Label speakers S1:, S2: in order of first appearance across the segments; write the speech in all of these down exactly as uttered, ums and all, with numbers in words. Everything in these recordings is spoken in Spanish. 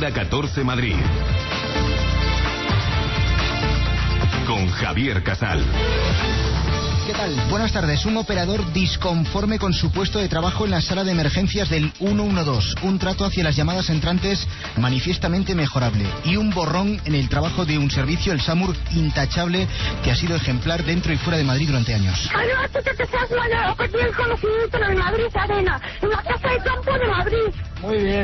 S1: Hora catorce Madrid. Con Javier Casal.
S2: ¿Qué tal? Buenas tardes. Un operador disconforme con su puesto de trabajo en la sala de emergencias del ciento doce. Un trato hacia las llamadas entrantes manifiestamente mejorable. Y un borrón en el trabajo de un servicio, el SAMUR, intachable, que ha sido ejemplar dentro y fuera de Madrid durante años.
S3: Cállate, que te seas mañana, que tienes conocimiento en el Madrid Arena, en la Casa de Campo de Madrid.
S4: Muy bien.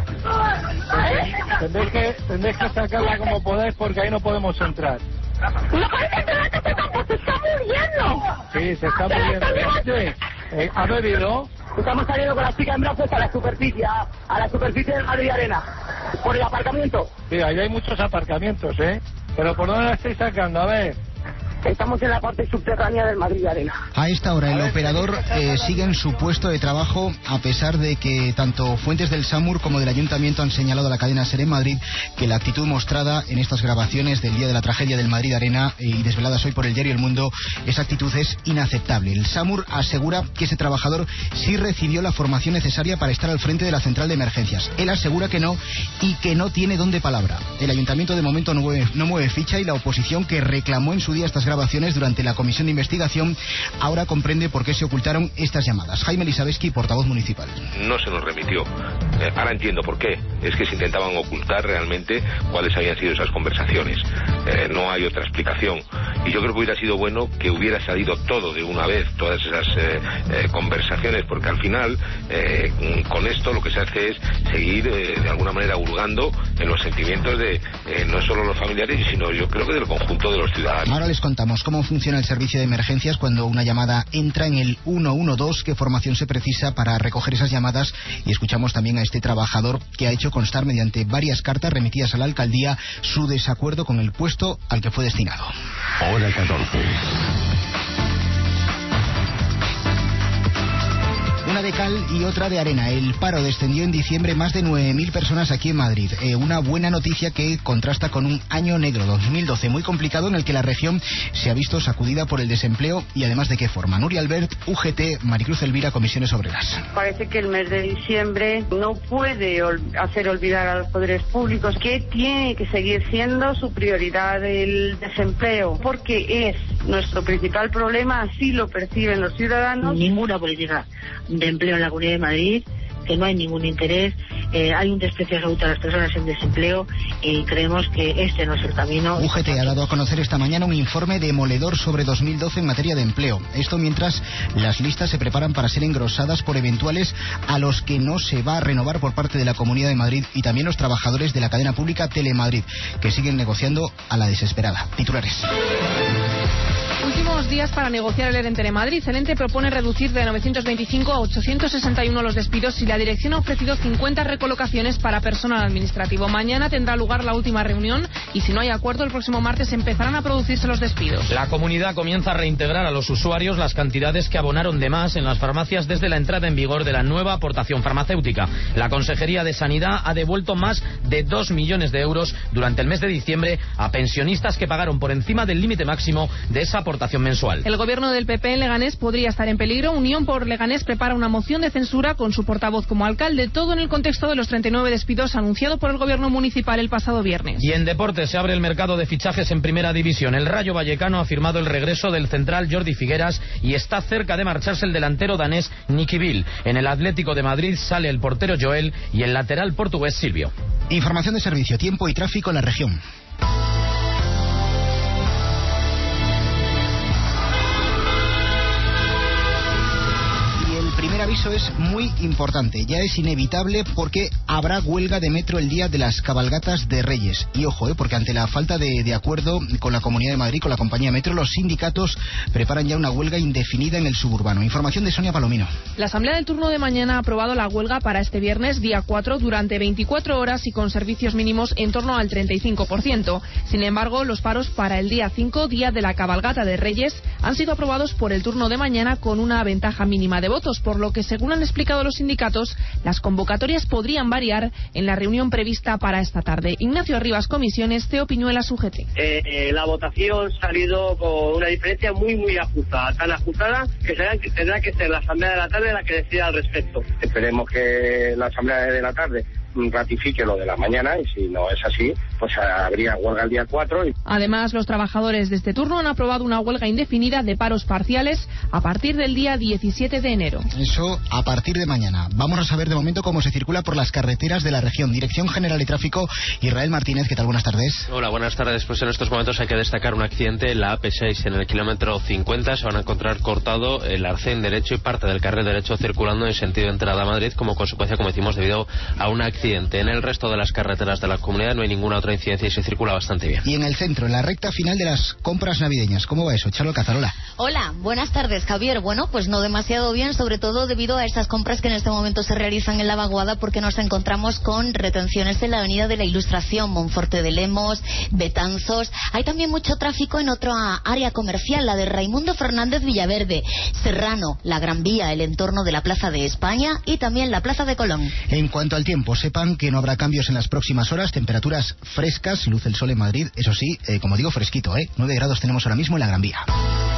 S4: Tendréis que, tendréis que sacarla como podáis porque ahí no podemos entrar.
S3: ¡No puedes entrar, que este campo se está muriendo!
S4: Sí, se está muriendo. Sí. Eh, ¿Ha bebido?
S3: Estamos saliendo con las chicas en brazos a la superficie, a, a la superficie del Madrid Arena, por el aparcamiento.
S4: Sí, ahí hay muchos aparcamientos, ¿eh? Pero ¿por dónde la estáis sacando? A ver.
S3: Estamos en la parte subterránea del Madrid Arena.
S2: A esta hora el operador eh, sigue en su puesto de trabajo, a pesar de que tanto fuentes del SAMUR como del Ayuntamiento han señalado a la cadena SER en Madrid que la actitud mostrada en estas grabaciones del día de la tragedia del Madrid Arena eh, y desveladas hoy por el diario El Mundo, esa actitud es inaceptable. El SAMUR asegura que ese trabajador sí recibió la formación necesaria para estar al frente de la central de emergencias. Él asegura que no y que no tiene don de palabra. El Ayuntamiento de momento no mueve, no mueve ficha y la oposición, que reclamó en su día estas grabaciones durante la comisión de investigación, ahora comprende por qué se ocultaron estas llamadas. Jaime Lisabeski, portavoz municipal.
S5: No se nos remitió. Eh, ahora entiendo por qué. Es que se intentaban ocultar realmente cuáles habían sido esas conversaciones. Eh, no hay otra explicación. Y yo creo que hubiera sido bueno que hubiera salido todo de una vez, todas esas eh, eh, conversaciones, porque al final, eh, con esto lo que se hace es seguir eh, de alguna manera hurgando en los sentimientos de eh, no solo los familiares, sino yo creo que del conjunto de los ciudadanos.
S2: Ahora les contamos cómo funciona el servicio de emergencias cuando una llamada entra en el ciento doce, qué formación se precisa para recoger esas llamadas, y escuchamos también a este trabajador que ha hecho constar mediante varias cartas remitidas a la alcaldía su desacuerdo con el puesto al que fue destinado.
S1: Hora catorce.
S2: Una de cal y otra de arena. El paro descendió en diciembre más de nueve mil personas aquí en Madrid. Eh, una buena noticia que contrasta con un año negro, dos mil doce, muy complicado, en el que la región se ha visto sacudida por el desempleo. Y además, ¿de qué forma? Nuria Albert, U G T, Maricruz Elvira, Comisiones Obreras.
S6: Parece que el mes de diciembre no puede ol- hacer olvidar a los poderes públicos que tiene que seguir siendo su prioridad el desempleo, porque es nuestro principal problema, así lo perciben los ciudadanos.
S7: Ninguna política de empleo en la Comunidad de Madrid, que no hay ningún interés, eh, hay un desprecio absoluto a las personas en desempleo y creemos que este no es el camino.
S2: U G T ha dado a conocer esta mañana un informe demoledor sobre dos mil doce en materia de empleo. Esto mientras las listas se preparan para ser engrosadas por eventuales a los que no se va a renovar por parte de la Comunidad de Madrid, y también los trabajadores de la cadena pública Telemadrid, que siguen negociando a la desesperada. Titulares.
S8: Últimos días para negociar el ERE en Telemadrid. El ente propone reducir de novecientos veinticinco a ochocientos sesenta y uno los despidos y la dirección ha ofrecido cincuenta recolocaciones para personal administrativo. Mañana tendrá lugar la última reunión y si no hay acuerdo el próximo martes empezarán a producirse los despidos.
S9: La comunidad comienza a reintegrar a los usuarios las cantidades que abonaron de más en las farmacias desde la entrada en vigor de la nueva aportación farmacéutica. La Consejería de Sanidad ha devuelto más de dos millones de euros durante el mes de diciembre a pensionistas que pagaron por encima del límite máximo de esa aportación mensual.
S8: El gobierno del P P en Leganés podría estar en peligro. Unión por Leganés prepara una moción de censura con su portavoz como alcalde, todo en el contexto de los treinta y nueve despidos anunciado por el gobierno municipal el pasado viernes.
S9: Y en deportes se abre el mercado de fichajes en Primera División. El Rayo Vallecano ha firmado el regreso del central Jordi Figueras y está cerca de marcharse el delantero danés Nicky Bill. En el Atlético de Madrid sale el portero Joel y el lateral portugués Silvio.
S2: Información de servicio, tiempo y tráfico en la región. El primer aviso es muy importante, ya es inevitable porque habrá huelga de metro el día de las cabalgatas de Reyes. Y ojo, eh, porque ante la falta de, de acuerdo con la Comunidad de Madrid, con la compañía Metro, los sindicatos preparan ya una huelga indefinida en el suburbano. Información de Sonia Palomino.
S8: La Asamblea del turno de mañana ha aprobado la huelga para este viernes, día cuatro, durante veinticuatro horas y con servicios mínimos en torno al treinta y cinco por ciento. Sin embargo, los paros para el día cinco, día de la cabalgata de Reyes, han sido aprobados por el turno de mañana con una ventaja mínima de votos, por lo que, según han explicado los sindicatos, las convocatorias podrían variar en la reunión prevista para esta tarde. Ignacio Arribas, Comisiones, Teo Piñuela, U G T.
S10: Eh, eh, la votación ha salido con una diferencia muy, muy ajustada, tan ajustada que, será, que tendrá que ser la Asamblea de la tarde la que decida al respecto.
S11: Esperemos que la Asamblea de la tarde ratifique lo de la mañana, y si no es así, pues habría huelga el día cuatro. Y...
S8: Además, los trabajadores de este turno han aprobado una huelga indefinida de paros parciales a partir del día diecisiete de enero.
S2: Eso a partir de mañana. Vamos a saber de momento cómo se circula por las carreteras de la región. Dirección General de Tráfico, Israel Martínez, ¿qué tal? Buenas tardes.
S12: Hola, buenas tardes. Pues en estos momentos hay que destacar un accidente en la A P seis, en el kilómetro cincuenta. Se van a encontrar cortado el arcén derecho y parte del carril derecho circulando en sentido de entrada a Madrid, como consecuencia, como decimos, debido a un accidente. En el resto de las carreteras de la comunidad no hay ninguna otra incidencia y se circula bastante bien.
S2: Y en el centro, en la recta final de las compras navideñas, ¿cómo va eso? Charo Cazarola.
S13: Hola, buenas tardes, Javier. Bueno, pues no demasiado bien, sobre todo debido a estas compras que en este momento se realizan en la vaguada, porque nos encontramos con retenciones en la avenida de la Ilustración, Monforte de Lemos, Betanzos. Hay también mucho tráfico en otra área comercial, la de Raimundo Fernández Villaverde, Serrano, la Gran Vía, el entorno de la Plaza de España y también la Plaza de Colón.
S2: En cuanto al tiempo, sepan que no habrá cambios en las próximas horas, temperaturas frescas, luce el sol en Madrid, eso sí, eh, como digo, fresquito, ¿eh? nueve grados tenemos ahora mismo en la Gran Vía.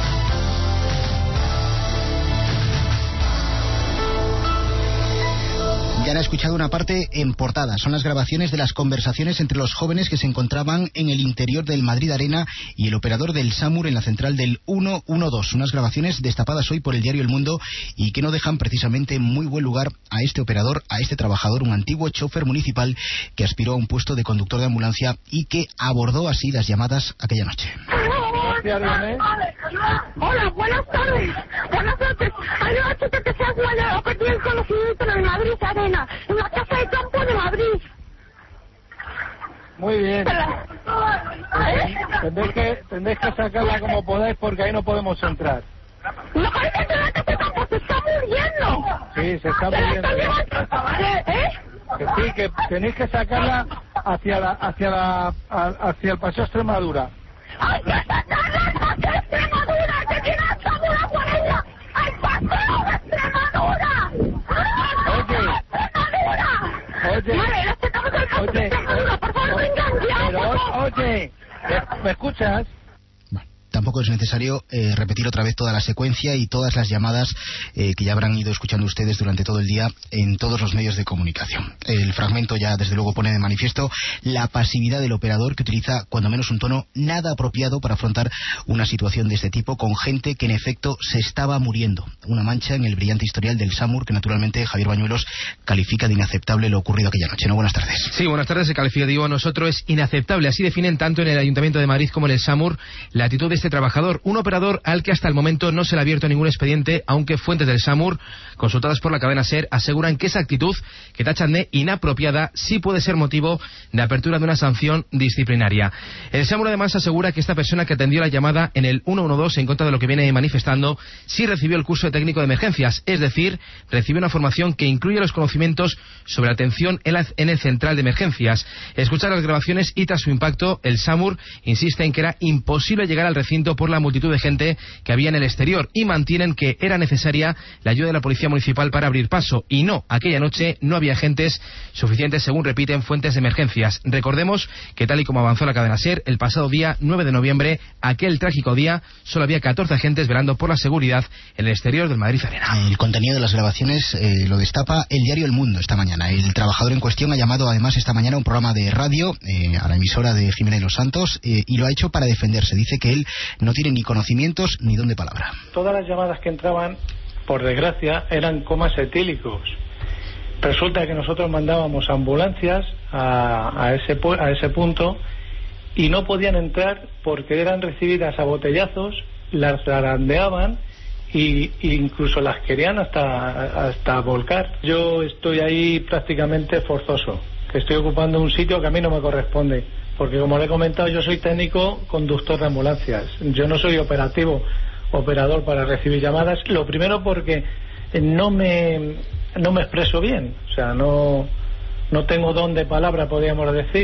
S2: Ya han escuchado una parte en portada. Son las grabaciones de las conversaciones entre los jóvenes que se encontraban en el interior del Madrid Arena y el operador del SAMUR en la central del ciento doce. Unas grabaciones destapadas hoy por el diario El Mundo y que no dejan precisamente en muy buen lugar a este operador, a este trabajador, un antiguo chofer municipal que aspiró a un puesto de conductor de ambulancia y que abordó así las llamadas aquella noche.
S3: Hola, buenas tardes. Buenas noches. Hay una chica que se ha guardado, perdido el conocimiento en el Madrid Arena, en la casa de campo de Madrid.
S4: Muy bien. Tendréis que, tendréis que sacarla como podáis porque ahí no podemos entrar.
S3: No podéis entrar en la casa de campo, se está muriendo.
S4: Sí, se está muriendo.
S3: ¿Eh?
S4: Que sí, que tenéis que sacarla hacia la, hacia la, hacia el Paseo Extremadura.
S3: ¡Hay que sacarla al Paseo Extremadura! ¡Que tiene a Extremadura por ella! ¡Al Paseo de Extremadura!
S4: Oye, oye,
S3: vale, nos sacamos el Paseo de Extremadura, por favor, vengan ya.
S4: Pero, oye, ¿me escuchas?
S2: Tampoco es necesario eh, repetir otra vez toda la secuencia y todas las llamadas eh, que ya habrán ido escuchando ustedes durante todo el día en todos los medios de comunicación. El fragmento ya desde luego pone de manifiesto la pasividad del operador, que utiliza cuando menos un tono nada apropiado para afrontar una situación de este tipo con gente que en efecto se estaba muriendo. Una mancha en el brillante historial del SAMUR que naturalmente Javier Bañuelos califica de inaceptable lo ocurrido aquella noche. ¿No? Buenas tardes.
S14: Sí, buenas tardes. Se califica, digo, a nosotros es inaceptable. Así definen tanto en el Ayuntamiento de Madrid como en el SAMUR la actitud de este trabajador, un operador al que hasta el momento no se le ha abierto ningún expediente, aunque fuentes del SAMUR consultadas por la cadena SER aseguran que esa actitud, que tachan de inapropiada, sí puede ser motivo de apertura de una sanción disciplinaria. El SAMUR además asegura que esta persona que atendió la llamada en el ciento doce en contra de lo que viene manifestando, sí recibió el curso de técnico de emergencias, es decir, recibió una formación que incluye los conocimientos sobre atención en, la, en el central de emergencias. Escuchar las grabaciones y tras su impacto, el SAMUR insiste en que era imposible llegar al recinto por la multitud de gente que había en el exterior y mantienen que era necesaria la ayuda de la Policía Municipal para abrir paso. Y no, aquella noche no había agentes suficientes, según repiten fuentes de emergencias. Recordemos que tal y como avanzó la cadena SER, el pasado día nueve de noviembre, aquel trágico día, solo había catorce agentes velando por la seguridad en el exterior del Madrid Arena.
S2: El contenido de las grabaciones eh, lo destapa el diario El Mundo esta mañana. El trabajador en cuestión ha llamado además esta mañana a un programa de radio, eh, a la emisora de Jiménez Los Santos, eh, y lo ha hecho para defenderse. Dice que él no tiene ni conocimientos ni don de palabra.
S4: Todas las llamadas que entraban, por desgracia, eran comas etílicos. Resulta que nosotros mandábamos ambulancias a, a, ese, a ese punto y no podían entrar porque eran recibidas a botellazos, las zarandeaban y, y incluso las querían hasta, hasta volcar. Yo estoy ahí prácticamente forzoso, que estoy ocupando un sitio que a mí no me corresponde. Porque como le he comentado, yo soy técnico conductor de ambulancias. Yo no soy operativo, operador para recibir llamadas. Lo primero porque no me, no me expreso bien. O sea, no, no tengo don de palabra, podríamos decir.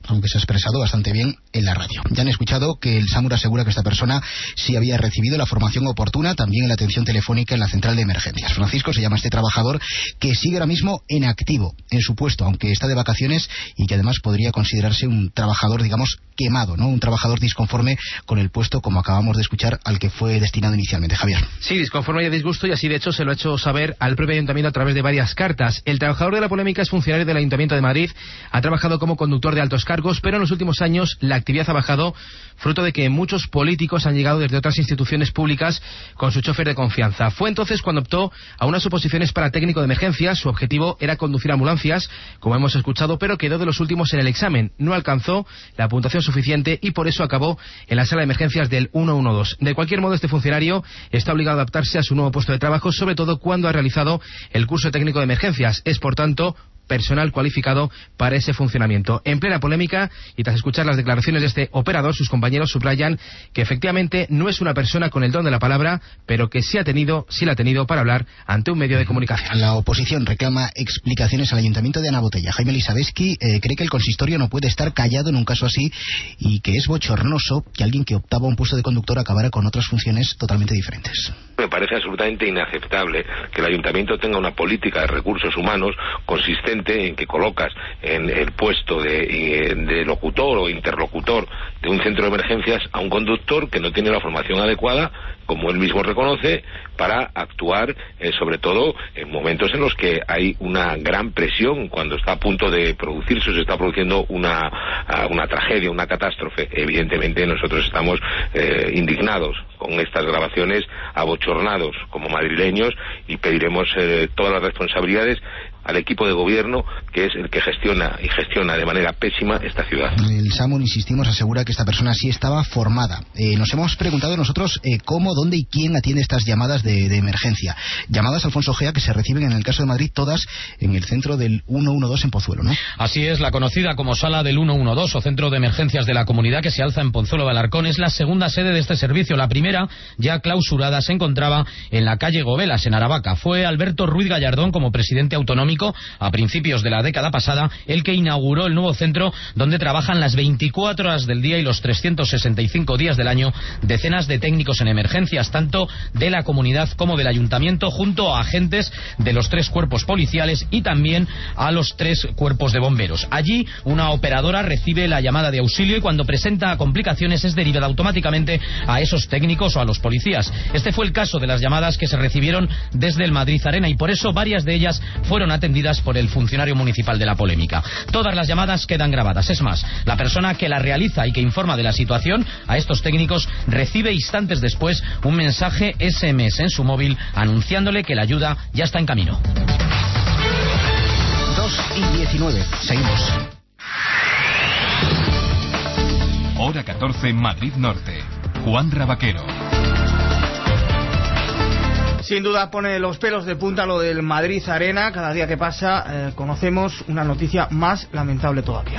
S2: aunque se ha expresado bastante bien en la radio. Ya han escuchado que el SAMUR asegura que esta persona sí había recibido la formación oportuna, también en la atención telefónica en la central de emergencias. Francisco se llama este trabajador, que sigue ahora mismo en activo en su puesto, aunque está de vacaciones, y que además podría considerarse un trabajador, digamos, quemado, ¿no? Un trabajador disconforme con el puesto, como acabamos de escuchar, al que fue destinado inicialmente. Javier.
S14: Sí, disconforme y a disgusto, y así de hecho se lo ha hecho saber al propio ayuntamiento a través de varias cartas. El trabajador de la polémica es funcionario del Ayuntamiento de Madrid, ha trabajado como conductor de altos cargos, pero en los últimos años la actividad ha bajado, fruto de que muchos políticos han llegado desde otras instituciones públicas con su chofer de confianza. Fue entonces cuando optó a unas oposiciones para técnico de emergencias. Su objetivo era conducir ambulancias, como hemos escuchado, pero quedó de los últimos en el examen. No alcanzó la puntuación suficiente y por eso acabó en la sala de emergencias del ciento doce. De cualquier modo, este funcionario está obligado a adaptarse a su nuevo puesto de trabajo, sobre todo cuando ha realizado el curso técnico de emergencias. Es, por tanto, personal cualificado para ese funcionamiento. En plena polémica, y tras escuchar las declaraciones de este operador, sus compañeros subrayan que efectivamente no es una persona con el don de la palabra, pero que sí ha tenido, sí la ha tenido para hablar ante un medio de comunicación.
S2: La oposición reclama explicaciones al Ayuntamiento de Ana Botella. Jaime Elisabetsky eh, cree que el consistorio no puede estar callado en un caso así, y que es bochornoso que alguien que optaba a un puesto de conductor acabara con otras funciones totalmente diferentes.
S5: Me parece absolutamente inaceptable que el Ayuntamiento tenga una política de recursos humanos consistente en que colocas en el puesto de, de locutor o interlocutor de un centro de emergencias a un conductor que no tiene la formación adecuada, como él mismo reconoce, para actuar eh, sobre todo en momentos en los que hay una gran presión, cuando está a punto de producirse o se está produciendo una, una tragedia, una catástrofe. Evidentemente nosotros estamos eh, indignados con estas grabaciones, abochornados como madrileños, y pediremos eh, todas las responsabilidades al equipo de gobierno, que es el que gestiona y gestiona de manera pésima esta ciudad.
S2: El SAMUR, insistimos, asegura que esta persona sí estaba formada. Eh, nos hemos preguntado nosotros eh, cómo, dónde y quién atiende estas llamadas de, de emergencia. Llamadas, Alfonso Gea, que se reciben en el caso de Madrid todas en el centro del ciento doce en Pozuelo, ¿no?
S9: Así es, la conocida como Sala del ciento doce o Centro de Emergencias de la Comunidad, que se alza en Pozuelo de Alarcón, es la segunda sede de este servicio. La primera, ya clausurada, se encontraba en la calle Gobelas, en Aravaca. Fue Alberto Ruiz Gallardón, como presidente autonómico, a principios de la década pasada, el que inauguró el nuevo centro, donde trabajan las veinticuatro horas del día y los trescientos sesenta y cinco días del año decenas de técnicos en emergencias, tanto de la comunidad como del ayuntamiento, junto a agentes de los tres cuerpos policiales y también a los tres cuerpos de bomberos. Allí, una operadora recibe la llamada de auxilio y cuando presenta complicaciones es derivada automáticamente a esos técnicos o a los policías. Este fue el caso de las llamadas que se recibieron desde el Madrid Arena, y por eso varias de ellas fueron atendidas por el funcionario municipal de la polémica. Todas las llamadas quedan grabadas. Es más, la persona que las realiza y que informa de la situación a estos técnicos recibe instantes después un mensaje ese eme ese en su móvil anunciándole que la ayuda ya está en camino.
S2: dos y diecinueve. Seguimos.
S1: Hora catorce, Madrid Norte. Juan Rabaquero.
S15: Sin duda pone los pelos de punta lo del Madrid Arena. Cada día que pasa eh, conocemos una noticia más lamentable todavía.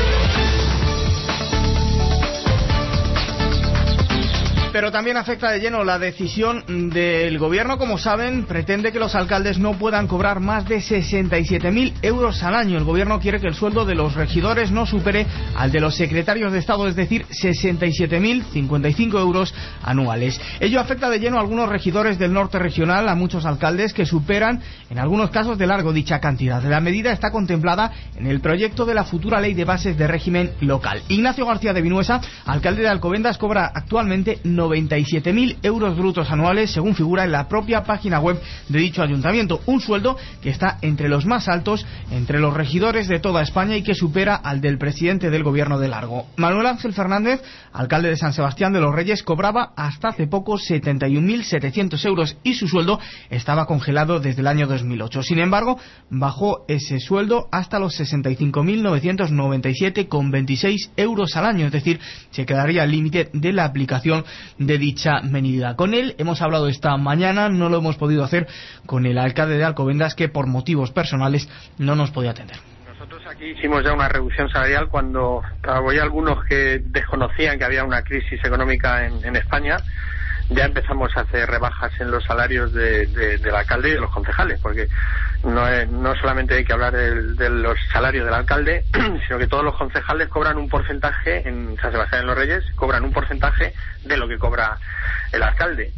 S15: Pero también afecta de lleno la decisión del gobierno. Como saben, pretende que los alcaldes no puedan cobrar más de sesenta y siete mil euros al año. El gobierno quiere que el sueldo de los regidores no supere al de los secretarios de Estado, es decir, sesenta y siete mil cincuenta y cinco euros anuales. Ello afecta de lleno a algunos regidores del norte regional, a muchos alcaldes que superan, en algunos casos de largo, dicha cantidad. La medida está contemplada en el proyecto de la futura ley de bases de régimen local. Ignacio García de Vinuesa, alcalde de Alcobendas, cobra actualmente noventa y siete mil euros brutos anuales, según figura en la propia página web de dicho ayuntamiento, un sueldo que está entre los más altos entre los regidores de toda España y que supera al del presidente del gobierno de Largo. Manuel Ángel Fernández, alcalde de San Sebastián de los Reyes, cobraba hasta hace poco setenta y un mil setecientos euros y su sueldo estaba congelado desde el año dos mil ocho. Sin embargo, bajó ese sueldo hasta los sesenta y cinco mil novecientos noventa y siete con veintiséis euros al año, es decir, se quedaría al límite de la aplicación de dicha medida. Con él hemos hablado esta mañana, no lo hemos podido hacer con el alcalde de Alcobendas, que por motivos personales no nos podía atender.
S16: Nosotros aquí hicimos ya una reducción salarial cuando había algunos que desconocían que había una crisis económica en, en España. ya empezamos a hacer rebajas en los salarios de, de, del alcalde y de los concejales, porque no, es, no solamente hay que hablar de, de los salarios del alcalde, sino que todos los concejales cobran un porcentaje, en San Sebastián de los Reyes, cobran un porcentaje de lo que cobra el alcalde.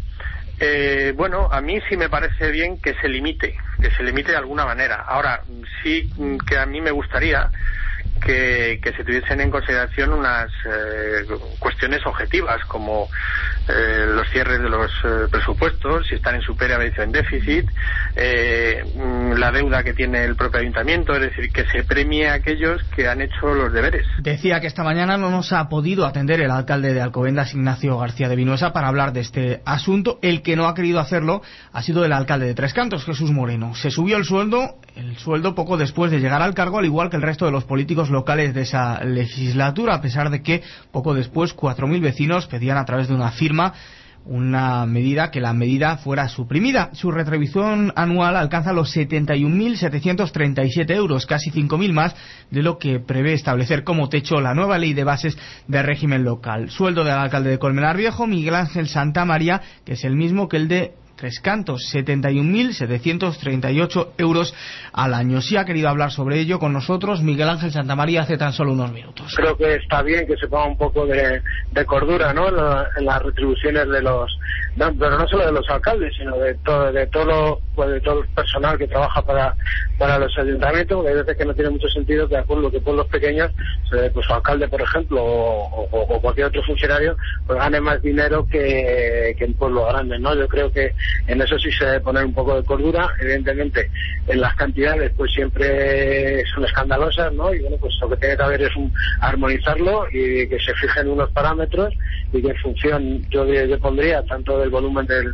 S16: Eh, bueno, a mí sí me parece bien que se limite, que se limite de alguna manera. Ahora, sí que a mí me gustaría que, que se tuviesen en consideración unas eh, cuestiones objetivas, como eh, los cierres de los eh, presupuestos, si están en superávit o en déficit, eh, la deuda que tiene el propio ayuntamiento, es decir, que se premie a aquellos que han hecho los deberes.
S15: Decía que esta mañana no nos ha podido atender el alcalde de Alcobendas, Ignacio García de Vinuesa, para hablar de este asunto. El que no ha querido hacerlo ha sido el alcalde de Tres Cantos, Jesús Moreno. Se subió el sueldo, el sueldo poco después de llegar al cargo, al igual que el resto de los políticos locales de esa legislatura, a pesar de que poco después cuatro mil vecinos pedían a través de una firma una medida, que la medida fuera suprimida. Su retribución anual alcanza los setenta y un mil setecientos treinta y siete euros, casi cinco mil más de lo que prevé establecer como techo la nueva ley de bases de régimen local. Sueldo del alcalde de Colmenar Viejo, Miguel Ángel Santamaría, que es el mismo que el de Tres Cantos, setenta y un mil setecientos treinta y ocho euros al año. Sí ha querido hablar sobre ello con nosotros Miguel Ángel Santamaría hace tan solo unos minutos.
S11: Creo que está bien que se ponga un poco de, de cordura, ¿no?, en, la, en las retribuciones de los, no, pero no solo de los alcaldes, sino de todo, de todo, pues de todo el personal que trabaja para para los ayuntamientos, porque hay veces que no tiene mucho sentido que a pueblos, que pueblos pequeños, pues su alcalde, por ejemplo, o, o, o cualquier otro funcionario, pues gane más dinero que, que en pueblos grandes, ¿no? Yo creo que en eso sí se debe poner un poco de cordura. Evidentemente, en las cantidades pues siempre son escandalosas, ¿no? Y bueno, pues lo que tiene que haber es un armonizarlo y que se fijen unos parámetros, y que en función, yo, yo pondría tanto del volumen del,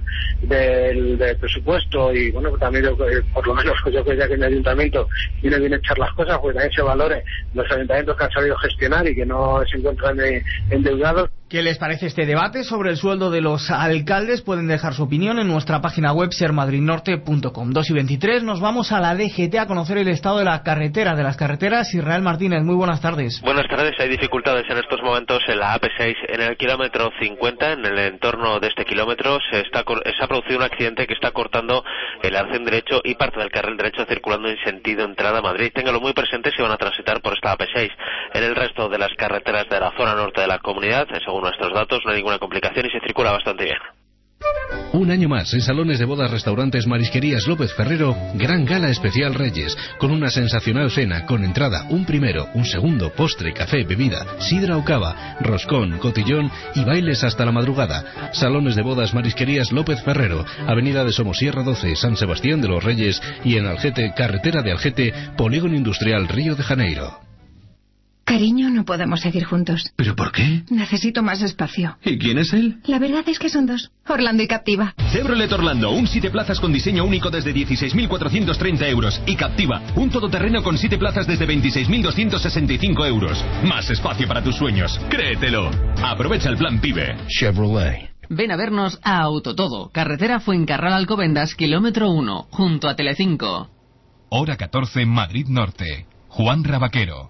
S11: del, del presupuesto, y bueno, también yo, por lo menos yo creo que en el ayuntamiento viene bien echar las cosas, pues también se valore los ayuntamientos que han sabido gestionar y que no se encuentran endeudados.
S15: ¿Qué les parece este debate sobre el sueldo de los alcaldes? Pueden dejar su opinión en nuestra página web ser madrid norte punto com. dos y veintitrés, nos vamos a la D G T a conocer el estado de la carretera, de las carreteras. Israel Martínez, muy buenas tardes.
S12: Buenas tardes. Hay dificultades en estos momentos en la A P seis, en el kilómetro cincuenta, en el entorno de este kilómetro. Se, está, se ha producido un accidente que está cortando el arcén derecho y parte del carril derecho circulando en sentido entrada a Madrid. Ténganlo muy presente si van a transitar por esta A P seis. En el resto de las carreteras de la zona norte de la comunidad, según nuestros datos, no hay ninguna complicación y se circula bastante bien.
S1: Un año más en Salones de Bodas, Restaurantes, Marisquerías López Ferrero, gran gala especial Reyes, con una sensacional cena, con entrada, un primero, un segundo, postre, café, bebida, sidra o cava, roscón, cotillón y bailes hasta la madrugada. Salones de Bodas, Marisquerías López Ferrero, Avenida de Somosierra doce, San Sebastián de los Reyes, y en Algete, Carretera de Algete, Polígono Industrial Río de Janeiro.
S17: Cariño, no podemos seguir juntos.
S1: ¿Pero por qué?
S17: Necesito más espacio.
S1: ¿Y quién es él?
S17: La verdad es que son dos. Orlando y Captiva.
S1: Chevrolet Orlando, un siete plazas con diseño único desde dieciséis mil cuatrocientos treinta euros. Y Captiva, un todoterreno con siete plazas desde veintiséis mil doscientos sesenta y cinco euros. Más espacio para tus sueños. Créetelo. Aprovecha el plan PIBE. Chevrolet.
S18: Ven a vernos a Autotodo, carretera Fuencarral Alcobendas, kilómetro uno, junto a Telecinco.
S1: Hora catorce, Madrid Norte. Juan Rabaquero.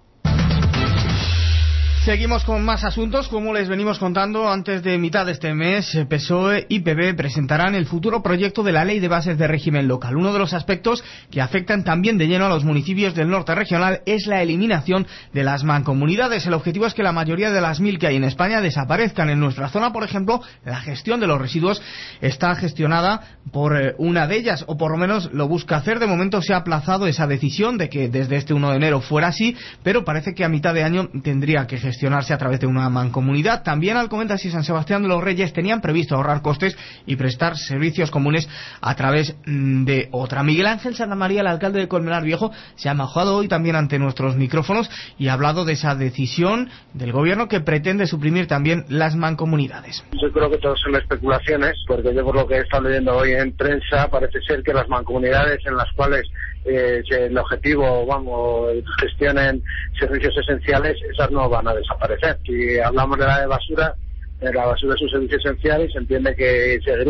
S15: Seguimos con más asuntos. Como les venimos contando, antes de mitad de este mes, P S O E y P B presentarán el futuro proyecto de la Ley de Bases de Régimen Local. Uno de los aspectos que afectan también de lleno a los municipios del norte regional es la eliminación de las mancomunidades. El objetivo es que la mayoría de las mil que hay en España desaparezcan. En nuestra zona, por ejemplo, la gestión de los residuos está gestionada por una de ellas, o por lo menos lo busca hacer. De momento se ha aplazado esa decisión de que desde este uno de enero fuera así, pero parece que a mitad de año tendría que gestionar gestionarse a través de una mancomunidad. También Alcobendas y San Sebastián de los Reyes tenían previsto ahorrar costes y prestar servicios comunes a través de otra. Miguel Ángel Santamaría, el alcalde de Colmenar Viejo, se ha mojado hoy también ante nuestros micrófonos y ha hablado de esa decisión del gobierno que pretende suprimir también las mancomunidades.
S11: Yo creo que todo son especulaciones, porque yo por lo que he estado leyendo hoy en prensa parece ser que las mancomunidades en las cuales eh, el objetivo, vamos, gestionen servicios esenciales, esas no van a desaparecer. Si hablamos de la de basura, eh, la basura es un servicio esencial y se entiende que seguiría.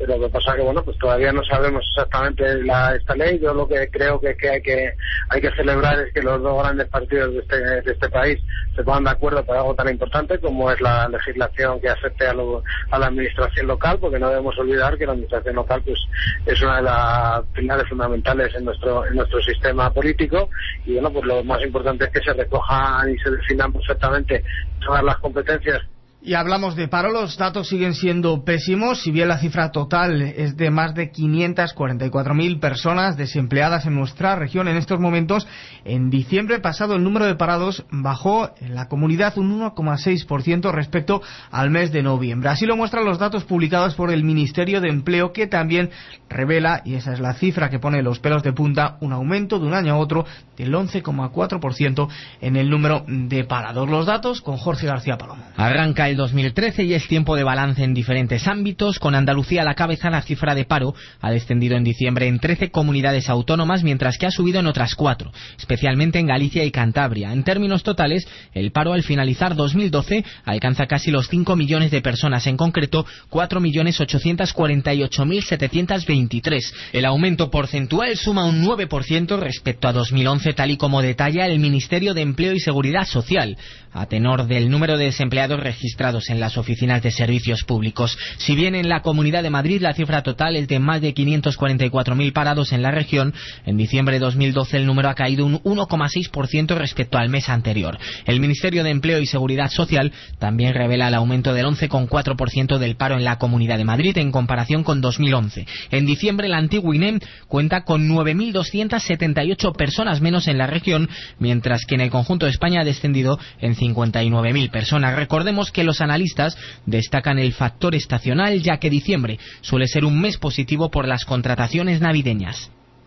S11: Lo que pasa que, bueno, pues todavía no sabemos exactamente la, esta ley. Yo lo que creo que, que hay que hay que celebrar es que los dos grandes partidos de este, de este país se pongan de acuerdo para algo tan importante como es la legislación que afecte a, lo, a la administración local, porque no debemos olvidar que la administración local pues es una de las pilares fundamentales en nuestro en nuestro sistema político. Y bueno, pues lo más importante es que se recojan y se definan perfectamente todas las competencias.
S15: Y hablamos de paro, los datos siguen siendo pésimos, si bien la cifra total es de más de quinientas cuarenta y cuatro mil personas desempleadas en nuestra región en estos momentos. En diciembre pasado el número de parados bajó en la comunidad un uno coma seis por ciento respecto al mes de noviembre. Así lo muestran los datos publicados por el Ministerio de Empleo, que también revela, y esa es la cifra que pone los pelos de punta, un aumento de un año a otro del once coma cuatro por ciento en el número de parados. Los datos con Jorge García Palomo.
S19: Arranca el dos mil trece y es tiempo de balance en diferentes ámbitos. Con Andalucía a la cabeza, la cifra de paro ha descendido en diciembre en trece comunidades autónomas, mientras que ha subido en otras cuatro, especialmente en Galicia y Cantabria. En términos totales, el paro al finalizar dos mil doce alcanza casi los cinco millones de personas, en concreto cuatro millones ochocientos cuarenta y ocho mil setecientos veintitrés. El aumento porcentual suma un nueve por ciento respecto a dos mil once, tal y como detalla el Ministerio de Empleo y Seguridad Social, a tenor del número de desempleados registrados en las oficinas de servicios públicos. Si bien en la Comunidad de Madrid la cifra total es de más de quinientos cuarenta y cuatro mil parados en la región, en diciembre de dos mil doce el número ha caído un uno coma seis por ciento respecto al mes anterior. El Ministerio de Empleo y Seguridad Social también revela el aumento del once coma cuatro por ciento del paro en la Comunidad de Madrid en comparación con dos mil once. En diciembre el antiguo I N E M cuenta con nueve mil doscientas setenta y ocho personas menos en la región, mientras que en el conjunto de España ha descendido en cincuenta y nueve mil personas. Recordemos que los analistas destacan el factor estacional, ya que diciembre suele ser un mes positivo por las contrataciones navideñas.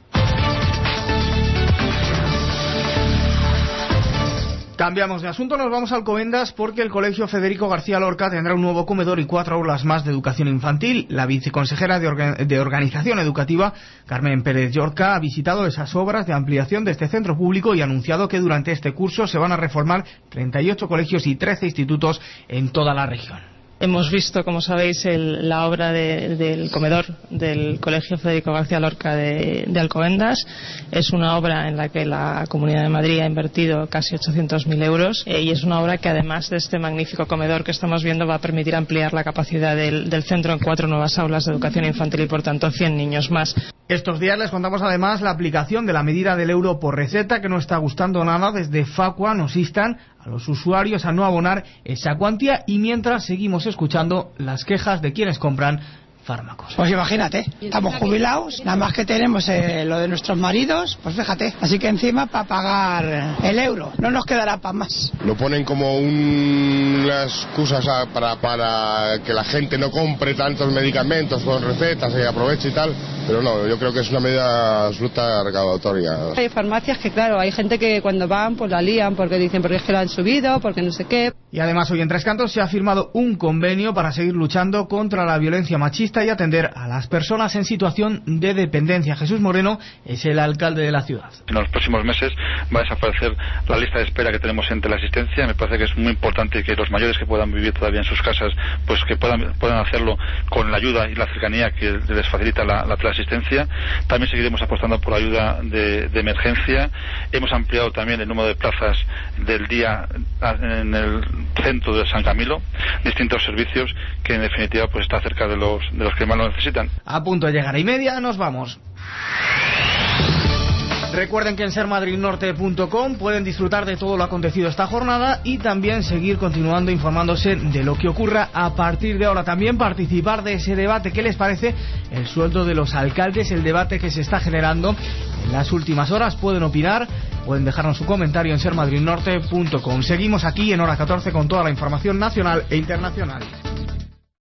S15: Cambiamos de asunto, nos vamos a Alcobendas porque el Colegio Federico García Lorca tendrá un nuevo comedor y cuatro aulas más de educación infantil. La viceconsejera de, Organ- de Organización Educativa, Carmen Pérez Llorca, ha visitado esas obras de ampliación de este centro público y ha anunciado que durante este curso se van a reformar treinta y ocho colegios y trece institutos en toda la región.
S20: Hemos visto, como sabéis, el, la obra de, del comedor del Colegio Federico García Lorca de, de Alcobendas. Es una obra en la que la Comunidad de Madrid ha invertido casi ochocientos mil euros eh, y es una obra que, además de este magnífico comedor que estamos viendo, va a permitir ampliar la capacidad del, del centro en cuatro nuevas aulas de educación infantil y, por tanto, cien niños más.
S15: Estos días les contamos además la aplicación de la medida del euro por receta, que no está gustando nada. Desde Facua nos instan a los usuarios a no abonar esa cuantía, y mientras seguimos escuchando las quejas de quienes compran fármacos.
S21: Pues imagínate, estamos jubilados, nada más que tenemos eh, lo de nuestros maridos, pues fíjate, así que encima para pagar el euro, no nos quedará para más.
S22: Lo ponen como un, una excusa, o sea, para, para que la gente no compre tantos medicamentos con recetas y aproveche y tal, pero no, yo creo que es una medida absoluta recaudatoria.
S23: Hay farmacias que, claro, hay gente que cuando van pues la lían porque dicen porque es que lo han subido, porque no sé qué.
S15: Y además hoy en Tres Cantos se ha firmado un convenio para seguir luchando contra la violencia machista y atender a las personas en situación de dependencia. Jesús Moreno es el alcalde de la ciudad.
S24: En los próximos meses va a desaparecer la lista de espera que tenemos entre la asistencia. Me parece que es muy importante que los mayores que puedan vivir todavía en sus casas, pues que puedan, puedan hacerlo con la ayuda y la cercanía que les facilita la, la teleasistencia. También seguiremos apostando por la ayuda de, de emergencia. Hemos ampliado también el número de plazas del día en el centro de San Camilo, distintos servicios que en definitiva pues está cerca de los de los que más lo necesitan.
S15: A punto de llegar a y media, nos vamos. Recuerden que en ser madrid norte punto com pueden disfrutar de todo lo acontecido esta jornada y también seguir continuando informándose de lo que ocurra a partir de ahora. También participar de ese debate. ¿Qué les parece el sueldo de los alcaldes? El debate que se está generando en las últimas horas. Pueden opinar, pueden dejarnos su comentario en ser madrid norte punto com. Seguimos aquí en hora catorce con toda la información nacional e internacional.